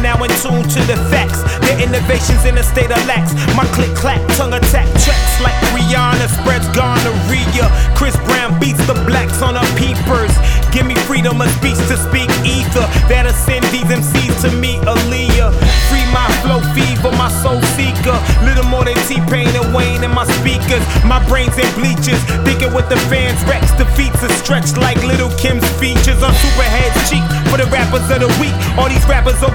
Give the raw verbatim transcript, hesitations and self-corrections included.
now in tune to the facts. The innovations in a state of lax. My click clack, tongue attack tracks like Rihanna spreads gonorrhea. Chris Brown beats the blacks on her peepers. Give me freedom of speech to speak ether. That'll send these M Cs to me, Aaliyah. Free my flow fever, my soul seeker. Little more than T-Pain and Wayne in my speakers. My brains in bleachers, thinking with the fans. Rex defeats are stretched like Little Kim's features on Superhead's cheek. For the rappers of the week, all these rappers are